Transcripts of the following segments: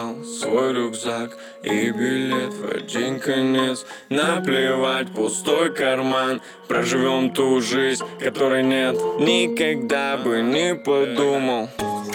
взял свой рюкзак и билет в один конец. Наплевать, пустой карман, проживем ту жизнь, которой нет. Никогда бы не подумал,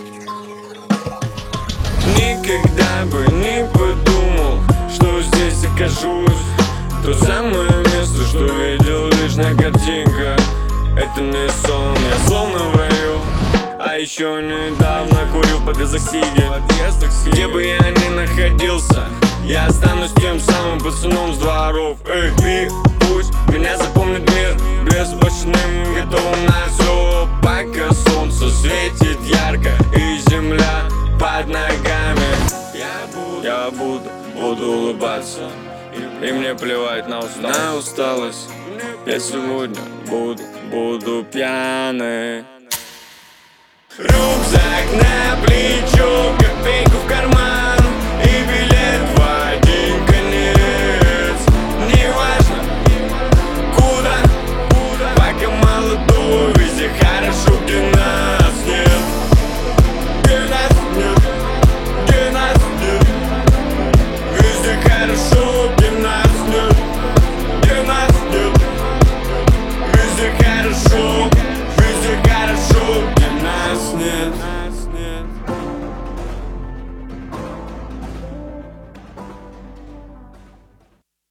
никогда бы не подумал, что здесь окажусь. То самое место, что видел лишь на картинках. Это не сон, я словно в раю. А еще недавно курил в подъездах Сиги. Где бы я ни находился, я останусь тем самым пацаном с дворов. И пусть меня запомнит мир безбашенным, готовым на все. Пока солнце светит ярко и земля под ногами, я буду улыбаться. И мне плевать на усталость. Я сегодня буду пьяный. Рюкзак